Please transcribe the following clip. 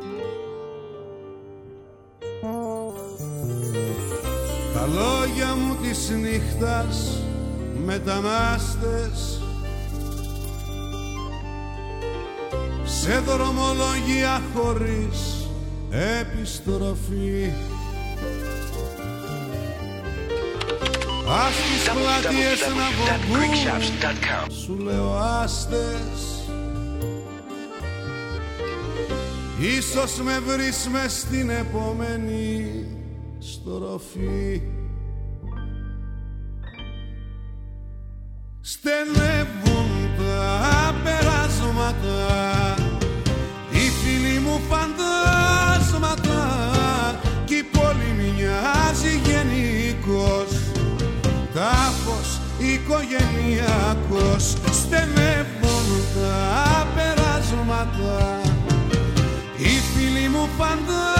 Τα λόγια μου της νύχτας μετανάστες, σε δρομολογία χωρίς επιστροφή. Ας τις πλατείες να βοβούν, σου λέω άστες, ίσως με βρεις μες στην επόμενη στροφή. Στενεύουν τα περάσματα, οι φίλοι μου φαντάσματα, κι η πόλη μοιάζει γενικός τάφος οικογενειακός. Στενεύουν τα περάσματα, οι φίλοι μου φαντάσματα,